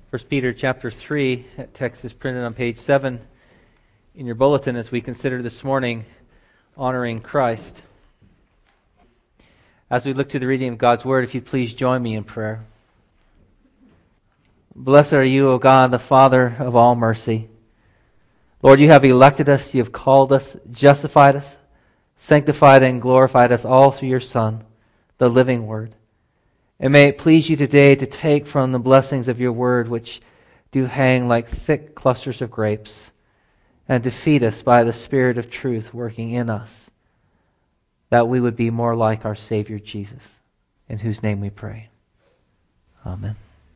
1 Peter chapter 3, that text is printed on page 7 in your bulletin as we consider this morning honoring Christ. As we look to the reading of God's Word, if you please join me in prayer. Blessed are you, O God, the Father of all mercy. Lord, you have elected us, you have called us, justified us, sanctified and glorified us all through your Son, the living Word. And may it please you today to take from the blessings of your word, which do hang like thick clusters of grapes, and to feed us by the Spirit of truth working in us, that we would be more like our Savior Jesus, in whose name we pray. Amen.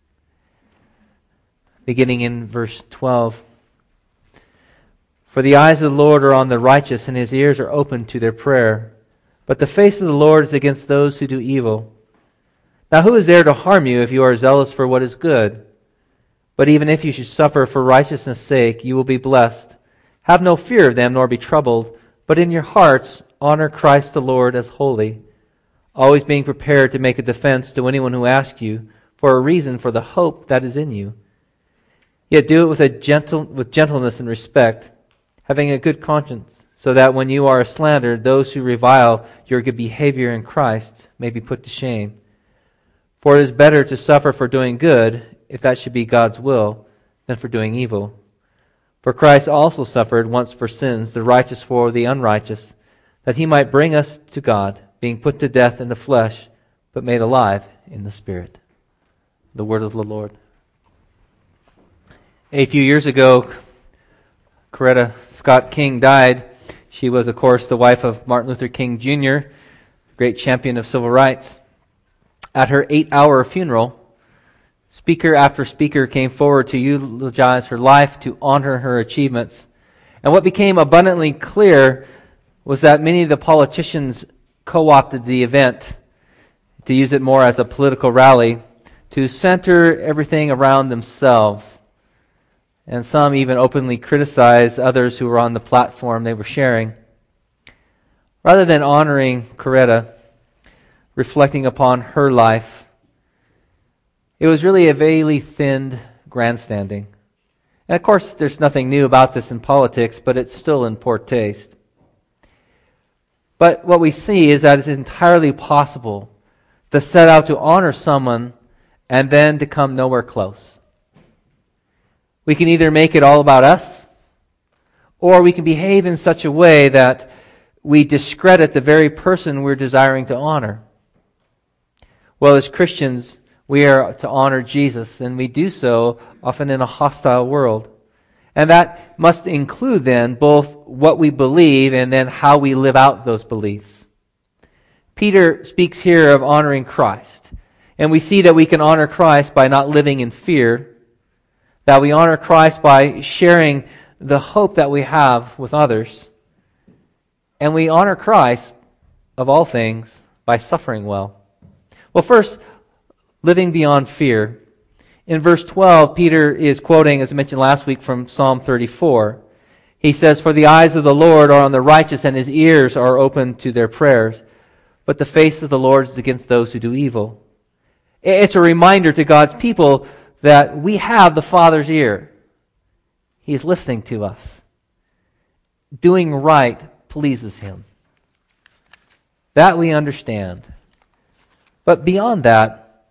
Beginning in verse 12. For the eyes of the Lord are on the righteous, and his ears are open to their prayer. But the face of the Lord is against those who do evil. Now who is there to harm you if you are zealous for what is good? But even if you should suffer for righteousness' sake, you will be blessed. Have no fear of them, nor be troubled, but in your hearts honor Christ the Lord as holy, always being prepared to make a defense to anyone who asks you for a reason for the hope that is in you. Yet do it with gentleness and respect, having a good conscience, so that when you are slandered, those who revile your good behavior in Christ may be put to shame. For it is better to suffer for doing good, if that should be God's will, than for doing evil. For Christ also suffered once for sins, the righteous for the unrighteous, that he might bring us to God, being put to death in the flesh, but made alive in the Spirit. The word of the Lord. A few years ago, Coretta Scott King died. She was, of course, the wife of Martin Luther King Jr., great champion of civil rights. At her 8-hour funeral, speaker after speaker came forward to eulogize her life, to honor her achievements. And what became abundantly clear was that many of the politicians co-opted the event to use it more as a political rally, to center everything around themselves. And some even openly criticized others who were on the platform they were sharing. Rather than honoring Coretta, reflecting upon her life, it was really a veilly thinned grandstanding. And of course, there's nothing new about this in politics, but it's still in poor taste. But what we see is that it's entirely possible to set out to honor someone and then to come nowhere close. We can either make it all about us, or we can behave in such a way that we discredit the very person we're desiring to honor. Well, as Christians, we are to honor Jesus, and we do so often in a hostile world. And that must include then both what we believe and then how we live out those beliefs. Peter speaks here of honoring Christ. And we see that we can honor Christ by not living in fear, that we honor Christ by sharing the hope that we have with others, and we honor Christ, of all things, by suffering well. Well, first, living beyond fear. In verse 12, Peter is quoting, as I mentioned last week, from Psalm 34. He says, "For the eyes of the Lord are on the righteous, and his ears are open to their prayers. But the face of the Lord is against those who do evil." It's a reminder to God's people that we have the Father's ear. He's listening to us. Doing right pleases him. That we understand. But beyond that,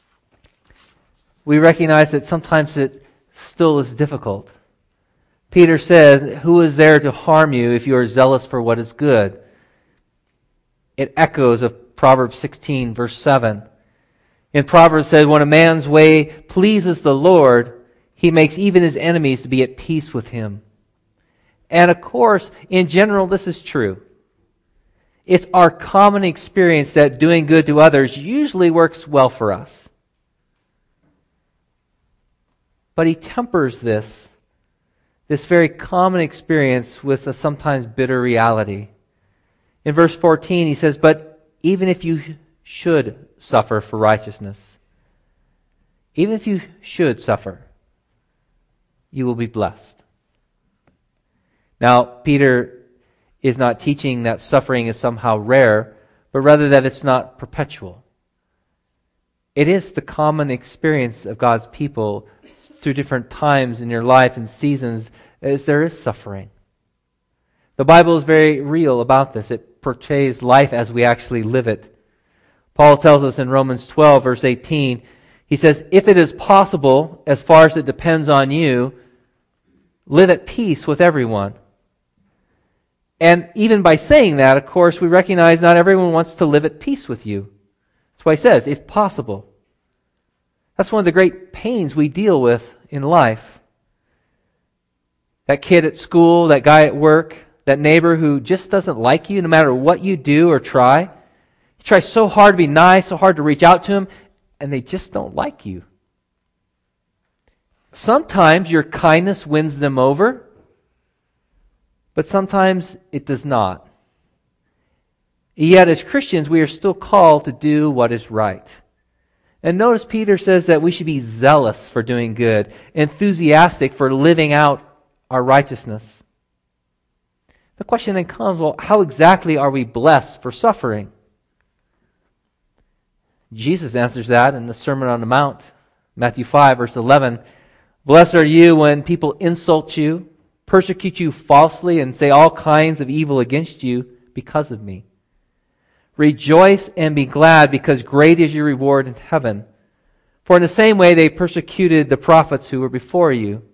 we recognize that sometimes it still is difficult. Peter says, "Who is there to harm you if you are zealous for what is good?" It echoes of Proverbs 16, verse 7. In Proverbs it says, "When a man's way pleases the Lord, he makes even his enemies to be at peace with him." And of course, in general, this is true. It's our common experience that doing good to others usually works well for us. But he tempers this very common experience with a sometimes bitter reality. In verse 14, he says, "But even if you should suffer for righteousness, even if you should suffer, you will be blessed." Now, Peter is not teaching that suffering is somehow rare, but rather that it's not perpetual. It is the common experience of God's people through different times in your life and seasons as there is suffering. The Bible is very real about this. It portrays life as we actually live it. Paul tells us in Romans 12, verse 18, he says, if it is possible, as far as it depends on you, live at peace with everyone. And even by saying that, of course, we recognize not everyone wants to live at peace with you. That's why he says, if possible. That's one of the great pains we deal with in life. That kid at school, that guy at work, that neighbor who just doesn't like you no matter what you do or try. You try so hard to be nice, so hard to reach out to them, and they just don't like you. Sometimes your kindness wins them over, but sometimes it does not. Yet as Christians, we are still called to do what is right. And notice Peter says that we should be zealous for doing good, enthusiastic for living out our righteousness. The question then comes, well, how exactly are we blessed for suffering? Jesus answers that in the Sermon on the Mount, Matthew 5, verse 11. Blessed are you when people insult you, persecute you falsely, and say all kinds of evil against you because of me. Rejoice and be glad, because great is your reward in heaven. For in the same way they persecuted the prophets who were before you.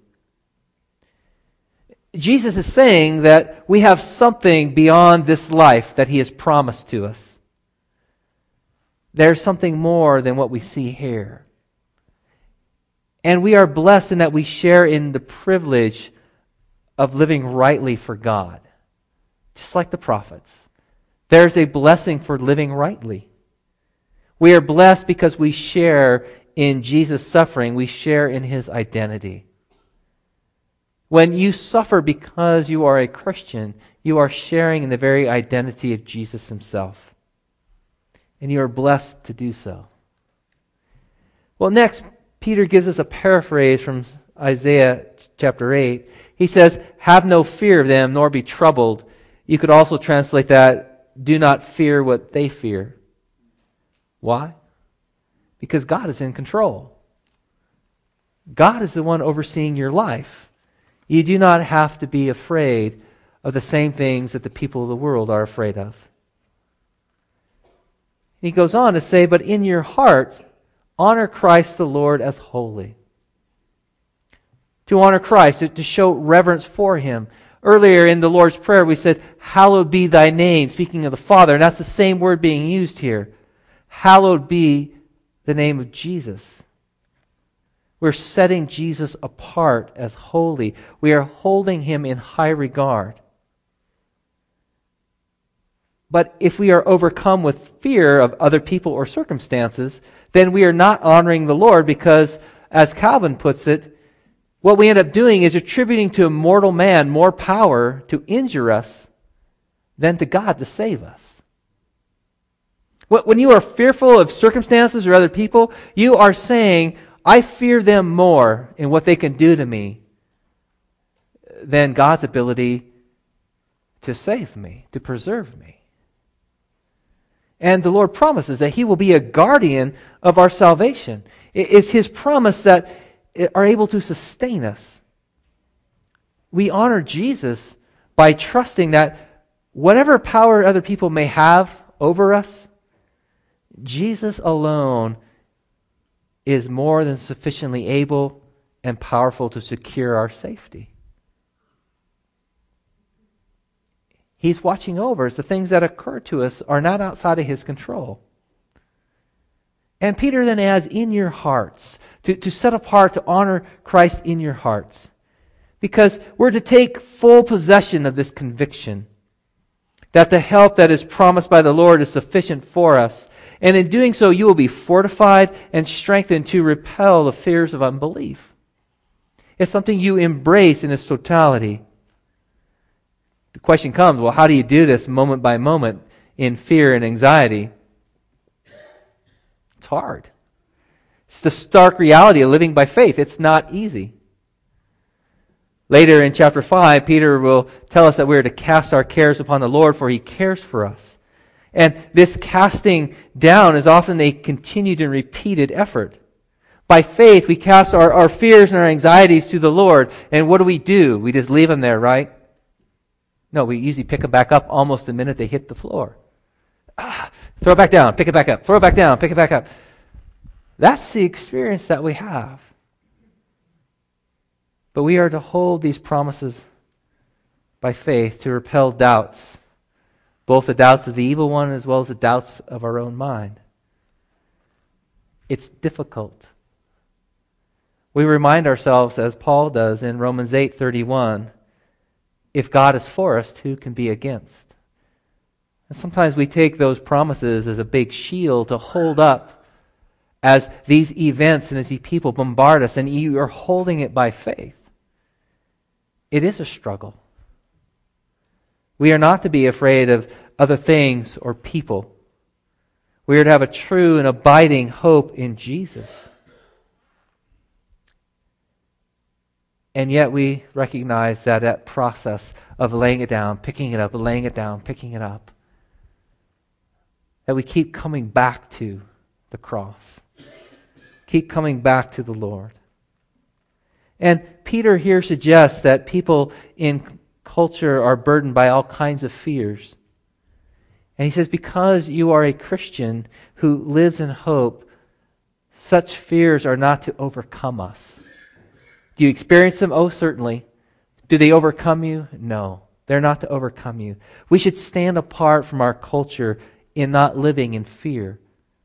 Jesus is saying that we have something beyond this life that He has promised to us. There's something more than what we see here. And we are blessed in that we share in the privilege of living rightly for God, just like the prophets. There's a blessing for living rightly. We are blessed because we share in Jesus' suffering. We share in His identity. When you suffer because you are a Christian, you are sharing in the very identity of Jesus Himself. And you are blessed to do so. Well, next, Peter gives us a paraphrase from Isaiah chapter 8. He says, have no fear of them, nor be troubled. You could also translate that, do not fear what they fear. Why? Because God is in control. God is the one overseeing your life. You do not have to be afraid of the same things that the people of the world are afraid of. He goes on to say, but in your heart, honor Christ the Lord as holy. To honor Christ, to show reverence for Him. Earlier in the Lord's Prayer, we said, hallowed be thy name, speaking of the Father. And that's the same word being used here. Hallowed be the name of Jesus. We're setting Jesus apart as holy. We are holding Him in high regard. But if we are overcome with fear of other people or circumstances, then we are not honoring the Lord because, as Calvin puts it, what we end up doing is attributing to a mortal man more power to injure us than to God to save us. When you are fearful of circumstances or other people, you are saying, I fear them more in what they can do to me than God's ability to save me, to preserve me. And the Lord promises that He will be a guardian of our salvation. It's His promise that are able to sustain us. We honor Jesus by trusting that whatever power other people may have over us, Jesus alone is more than sufficiently able and powerful to secure our safety. He's watching over us. The things that occur to us are not outside of His control. And Peter then adds, in your hearts, to set apart, to honor Christ in your hearts. Because we're to take full possession of this conviction that the help that is promised by the Lord is sufficient for us. And in doing so, you will be fortified and strengthened to repel the fears of unbelief. It's something you embrace in its totality. The question comes, well, how do you do this moment by moment in fear and anxiety? It's hard. It's the stark reality of living by faith. It's not easy. Later in chapter 5, Peter will tell us that we are to cast our cares upon the Lord, for He cares for us. And this casting down is often a continued and repeated effort. By faith, we cast our fears and our anxieties to the Lord. And what do? We just leave them there, right? No, we usually pick them back up almost the minute they hit the floor. Throw it back down, pick it back up. Throw it back down, pick it back up. That's the experience that we have. But we are to hold these promises by faith to repel doubts, both the doubts of the evil one as well as the doubts of our own mind. It's difficult. We remind ourselves, as Paul does in Romans 8:31, if God is for us, who can be against? And sometimes we take those promises as a big shield to hold up as these events and as these people bombard us, and you are holding it by faith. It is a struggle. We are not to be afraid of other things or people. We are to have a true and abiding hope in Jesus. And yet we recognize that process of laying it down, picking it up, laying it down, picking it up, that we keep coming back to the cross. Keep coming back to the Lord. And Peter here suggests that people in culture are burdened by all kinds of fears. And he says, because you are a Christian who lives in hope, such fears are not to overcome us. Do you experience them? Oh, certainly. Do they overcome you? No, they're not to overcome you. We should stand apart from our culture in not living in fear.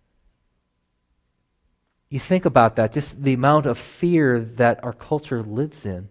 You think about that, just the amount of fear that our culture lives in.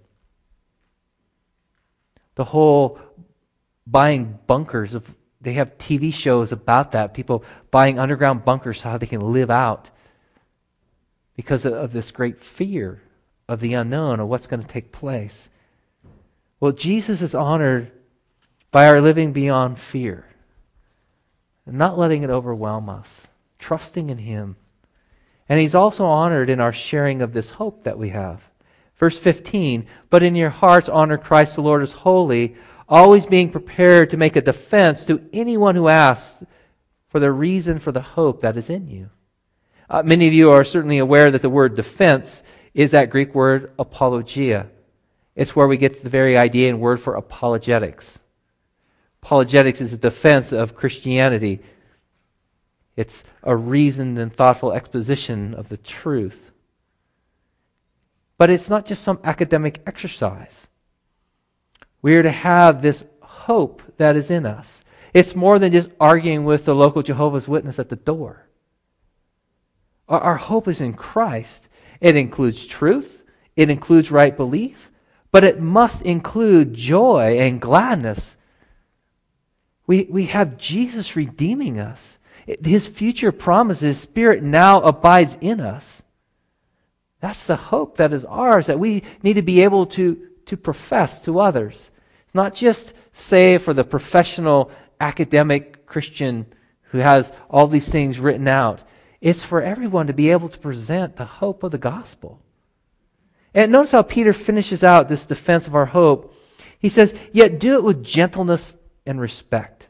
The whole buying bunkers, they have TV shows about that, people buying underground bunkers so how they can live out because of this great fear of the unknown, of what's going to take place. Well, Jesus is honored by our living beyond fear, and not letting it overwhelm us, trusting in Him. And He's also honored in our sharing of this hope that we have. Verse 15, but in your hearts honor Christ the Lord as holy, always being prepared to make a defense to anyone who asks for the reason for the hope that is in you. Many of you are certainly aware that the word defense is that Greek word apologia. It's where we get the very idea and word for apologetics. Apologetics is a defense of Christianity. It's a reasoned and thoughtful exposition of the truth. But it's not just some academic exercise. We are to have this hope that is in us. It's more than just arguing with the local Jehovah's Witness at the door. Our hope is in Christ. It includes truth. It includes right belief. But it must include joy and gladness. We have Jesus redeeming us. His future promise, His Spirit now abides in us. That's the hope that is ours, that we need to be able to profess to others. Not just say for the professional academic Christian who has all these things written out. It's for everyone to be able to present the hope of the gospel. And notice how Peter finishes out this defense of our hope. He says, yet do it with gentleness and respect.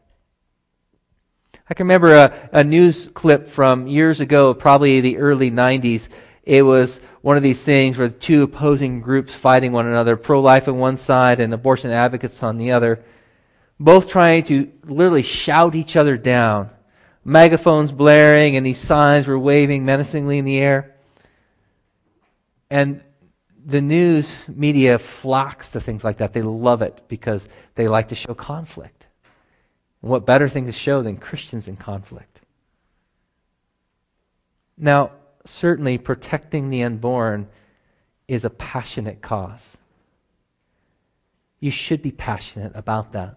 I can remember a news clip from years ago, probably the early 90s. It was one of these things where two opposing groups fighting one another, pro-life on one side and abortion advocates on the other, both trying to literally shout each other down. Megaphones blaring and these signs were waving menacingly in the air. And the news media flocks to things like that. They love it because they like to show conflict. And what better thing to show than Christians in conflict? Now, certainly protecting the unborn is a passionate cause. You should be passionate about that.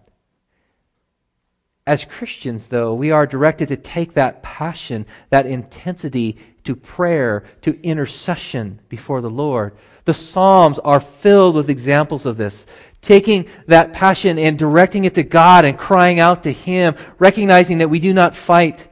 As Christians, though, we are directed to take that passion, that intensity to prayer, to intercession before the Lord. The Psalms are filled with examples of this. Taking that passion and directing it to God and crying out to Him, recognizing that we do not fight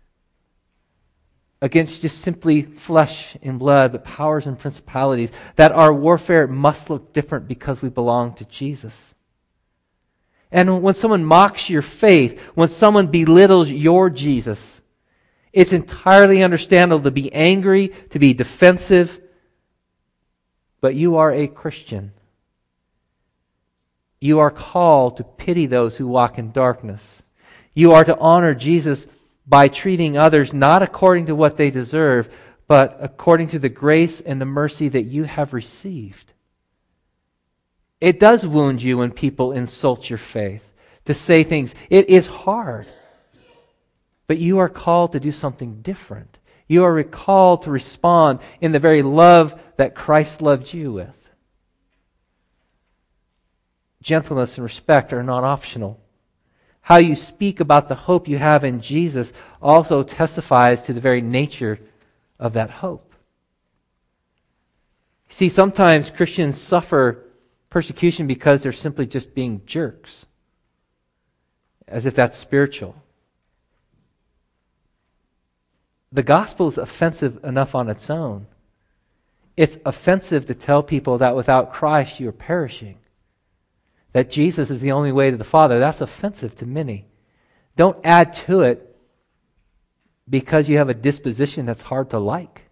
against just simply flesh and blood, but powers and principalities, that our warfare must look different because we belong to Jesus. And when someone mocks your faith, when someone belittles your Jesus, it's entirely understandable to be angry, to be defensive, but you are a Christian. You are called to pity those who walk in darkness. You are to honor Jesus by treating others not according to what they deserve, but according to the grace and the mercy that you have received. It does wound you when people insult your faith, to say things. It is hard. But you are called to do something different. You are called to respond in the very love that Christ loved you with. Gentleness and respect are not optional. How you speak about the hope you have in Jesus also testifies to the very nature of that hope. See, sometimes Christians suffer persecution because they're simply just being jerks, as if that's spiritual. The gospel is offensive enough on its own. It's offensive to tell people that without Christ you are perishing, that Jesus is the only way to the Father. That's offensive to many. Don't add to it because you have a disposition that's hard to like.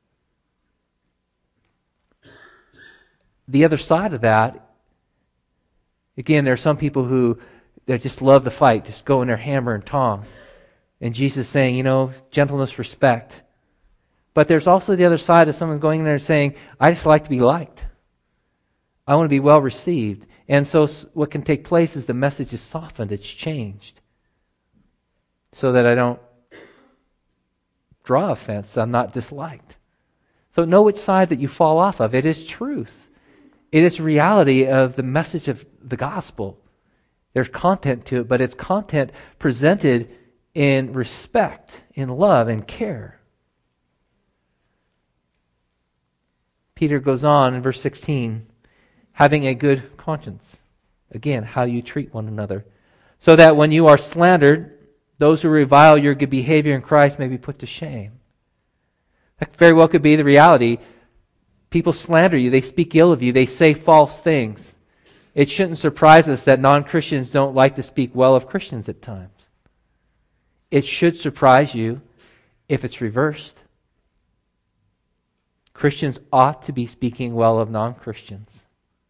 The other side of that, again, there are some people who they just love the fight, just go in their hammer and tong. And Jesus is saying, gentleness, respect. But there's also the other side of someone going in there and saying, I just like to be liked. I want to be well received. And so what can take place is the message is softened, it's changed. So that I don't draw offense, that I'm not disliked. So know which side that you fall off of. It is truth. It is reality of the message of the gospel. There's content to it, but it's content presented in respect, in love, and care. Peter goes on in verse 16, having a good conscience. Again, how you treat one another. So that when you are slandered, those who revile your good behavior in Christ may be put to shame. That very well could be the reality. People slander you, they speak ill of you, they say false things. It shouldn't surprise us that non-Christians don't like to speak well of Christians at times. It should surprise you if it's reversed. Christians ought to be speaking well of non-Christians.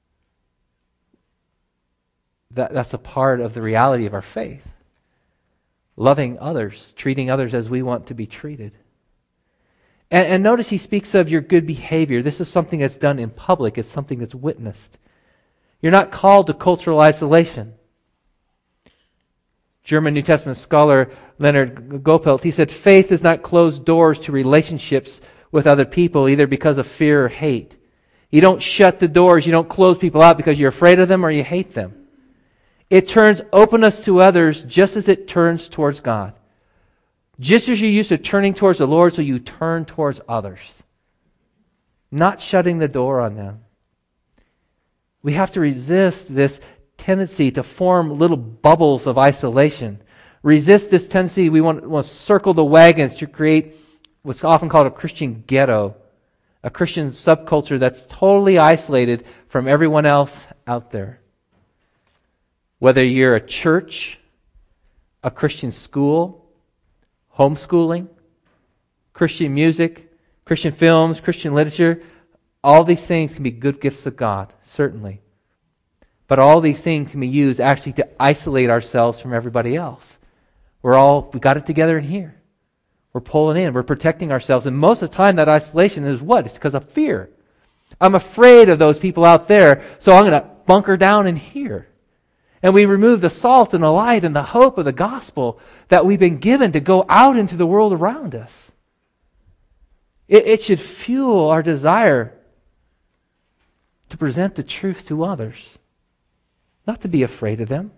That's a part of the reality of our faith. Loving others, treating others as we want to be treated. And notice he speaks of your good behavior. This is something that's done in public. It's something that's witnessed. You're not called to cultural isolation. German New Testament scholar Leonard Gopelt, he said, faith does not close doors to relationships with other people, either because of fear or hate. You don't shut the doors, you don't close people out because you're afraid of them or you hate them. It turns openness to others just as it turns towards God. Just as you're used to turning towards the Lord, so you turn towards others. Not shutting the door on them. We have to resist this tendency to form little bubbles of isolation. Resist this tendency, we want to circle the wagons to create what's often called a Christian ghetto, a Christian subculture that's totally isolated from everyone else out there. Whether you're a church, a Christian school, homeschooling, Christian music, Christian films, Christian literature, all these things can be good gifts of God, certainly. But all these things can be used actually to isolate ourselves from everybody else. We got it together in here. We're pulling in, we're protecting ourselves. And most of the time that isolation is what? It's because of fear. I'm afraid of those people out there, so I'm going to bunker down in here. And we remove the salt and the light and the hope of the gospel that we've been given to go out into the world around us. It should fuel our desire to present the truth to others, not to be afraid of them.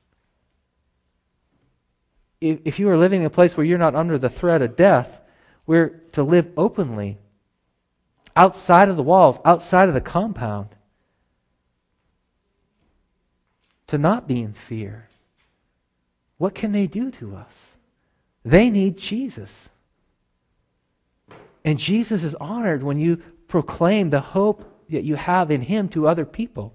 If you are living in a place where you're not under the threat of death, we're to live openly, outside of the walls, outside of the compound, to not be in fear. What can they do to us? They need Jesus. And Jesus is honored when you proclaim the hope that you have in Him to other people.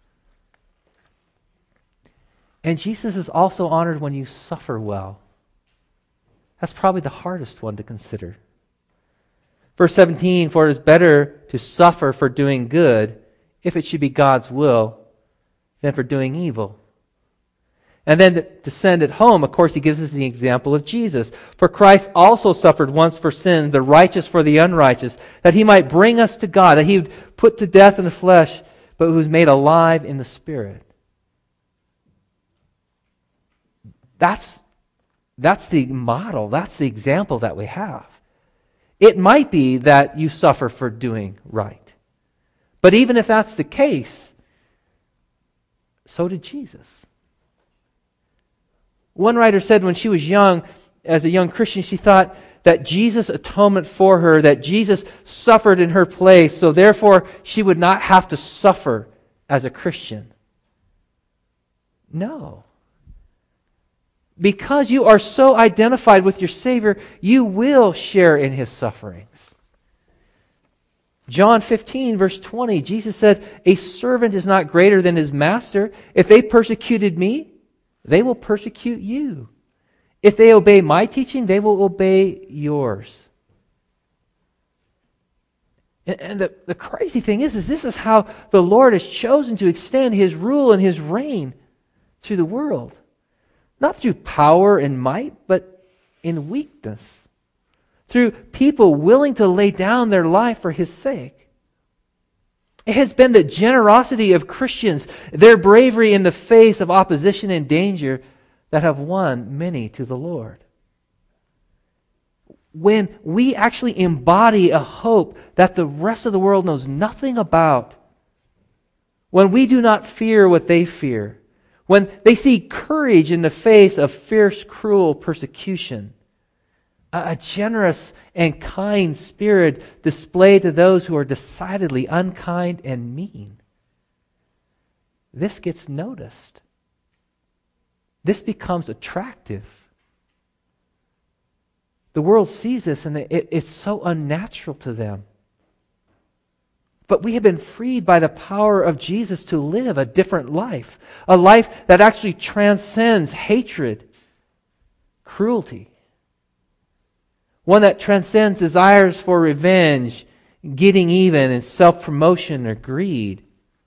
And Jesus is also honored when you suffer well. That's probably the hardest one to consider. Verse 17, for it is better to suffer for doing good, if it should be God's will, than for doing evil. And then to send it home, of course, he gives us the example of Jesus. For Christ also suffered once for sin, the righteous for the unrighteous, that he might bring us to God, that he would put to death in the flesh, but who was made alive in the Spirit. That's the model, that's the example that we have. It might be that you suffer for doing right. But even if that's the case, so did Jesus. One writer said when she was young, as a young Christian, she thought that Jesus' atonement for her, that Jesus suffered in her place, so therefore she would not have to suffer as a Christian. No. Because you are so identified with your Savior, you will share in His sufferings. John 15, verse 20, Jesus said, a servant is not greater than his master. If they persecuted me, they will persecute you. If they obey my teaching, they will obey yours. And the crazy thing is this is how the Lord has chosen to extend His rule and His reign through the world. Not through power and might, but in weakness. Through people willing to lay down their life for His sake. It has been the generosity of Christians, their bravery in the face of opposition and danger, that have won many to the Lord. When we actually embody a hope that the rest of the world knows nothing about, when we do not fear what they fear, when they see courage in the face of fierce, cruel persecution, a generous and kind spirit displayed to those who are decidedly unkind and mean, this gets noticed. This becomes attractive. The world sees this and it's so unnatural to them. But we have been freed by the power of Jesus to live a different life. A life that actually transcends hatred, cruelty. One that transcends desires for revenge, getting even, and self-promotion or greed.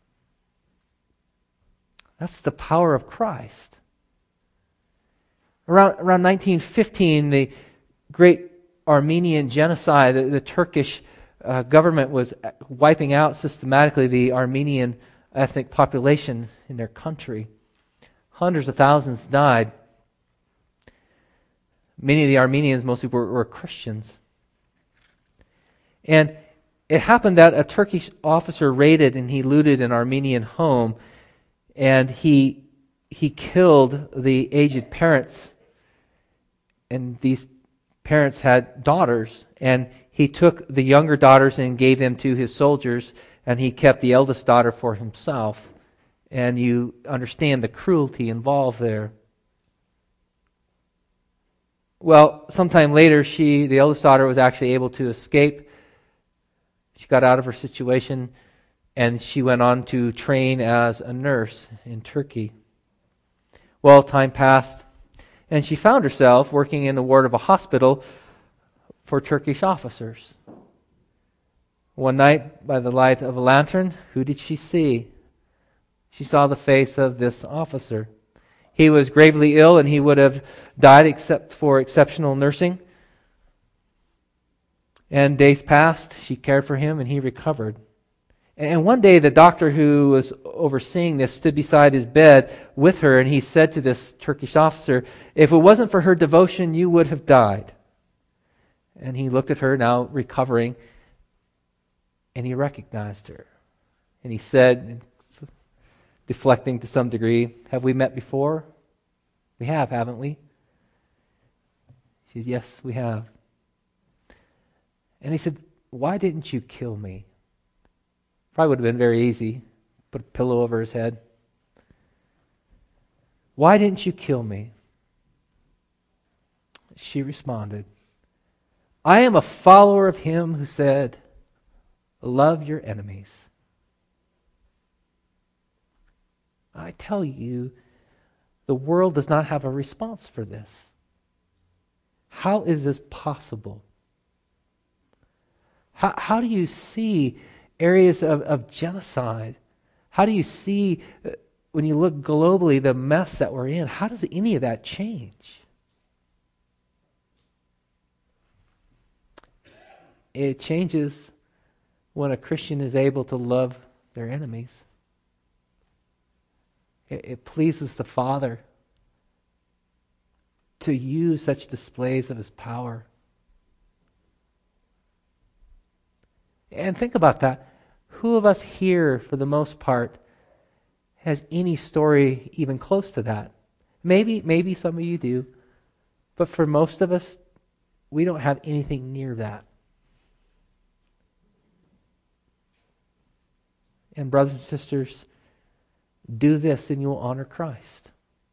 That's the power of Christ. Around 1915, the great Armenian genocide, the Turkish government was wiping out systematically the Armenian ethnic population in their country. Hundreds of thousands died. Many of the Armenians mostly were Christians. And it happened that a Turkish officer raided and he looted an Armenian home, and he killed the aged parents. And these parents had daughters, and he took the younger daughters and gave them to his soldiers, and he kept the eldest daughter for himself. And you understand the cruelty involved there. Well, sometime later, the eldest daughter, was actually able to escape. She got out of her situation, and she went on to train as a nurse in Turkey. Well, time passed, and she found herself working in the ward of a hospital for Turkish officers. One night, by the light of a lantern, who did she see? She saw the face of this officer. He was gravely ill, and he would have died except for exceptional nursing. And days passed. She cared for him, and he recovered. And one day, the doctor who was overseeing this stood beside his bed with her, and he said to this Turkish officer, "If it wasn't for her devotion, you would have died." And he looked at her, now recovering, and he recognized her. And he said, deflecting to some degree, "Have we met before?" "We have, haven't we?" She said, "Yes, we have." And he said, "Why didn't you kill me?" Probably would have been very easy. Put a pillow over his head. "Why didn't you kill me?" She responded, "I am a follower of Him who said, 'Love your enemies.'" I tell you, the world does not have a response for this. How is this possible? How do you see areas of genocide? How do you see, when you look globally, the mess that we're in? How does any of that change? It changes when a Christian is able to love their enemies. It pleases the Father to use such displays of His power. And think about that. Who of us here, for the most part, has any story even close to that? Maybe some of you do, but for most of us, we don't have anything near that. And brothers and sisters, do this and you will honor Christ.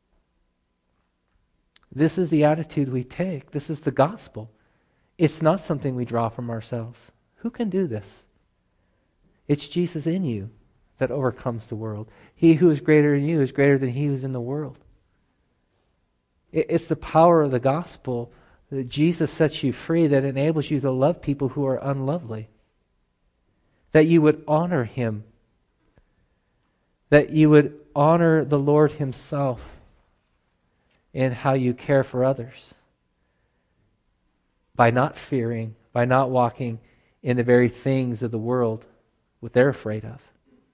This is the attitude we take. This is the gospel. It's not something we draw from ourselves. Who can do this? It's Jesus in you that overcomes the world. He who is greater in you is greater than he who is in the world. It's the power of the gospel that Jesus sets you free, that enables you to love people who are unlovely. That you would honor Him. That you would honor the Lord Himself in how you care for others. By not fearing, by not walking in the very things of the world what they're afraid of.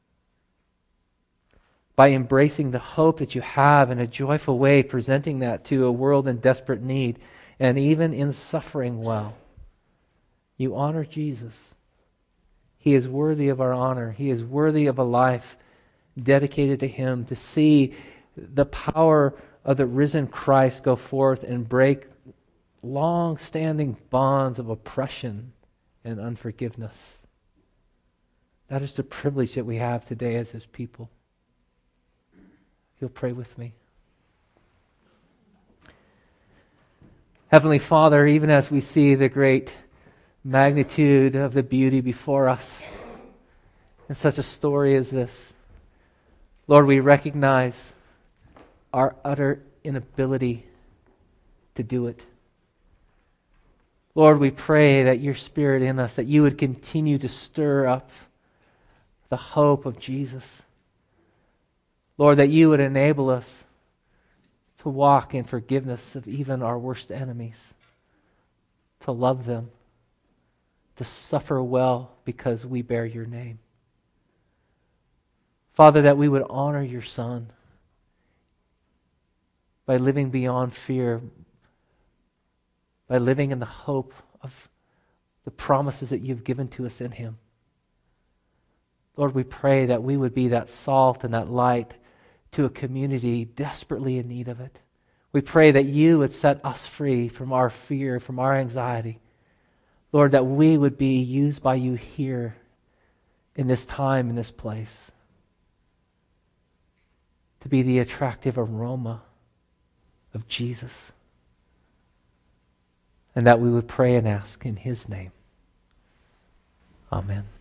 By embracing the hope that you have in a joyful way, presenting that to a world in desperate need, and even in suffering well. You honor Jesus. He is worthy of our honor. He is worthy of a life dedicated to Him, to see the power of the risen Christ go forth and break long-standing bonds of oppression and unforgiveness. That is the privilege that we have today as His people. You'll pray with me. Heavenly Father, even as we see the great magnitude of the beauty before us in such a story as this, Lord, we recognize our utter inability to do it. Lord, we pray that your Spirit in us, that you would continue to stir up the hope of Jesus. Lord, that you would enable us to walk in forgiveness of even our worst enemies, to love them, to suffer well because we bear your name. Father, that we would honor your Son by living beyond fear, by living in the hope of the promises that you've given to us in Him. Lord, we pray that we would be that salt and that light to a community desperately in need of it. We pray that you would set us free from our fear, from our anxiety. Lord, that we would be used by you here in this time, in this place, to be the attractive aroma of Jesus. And that we would pray and ask in His name. Amen.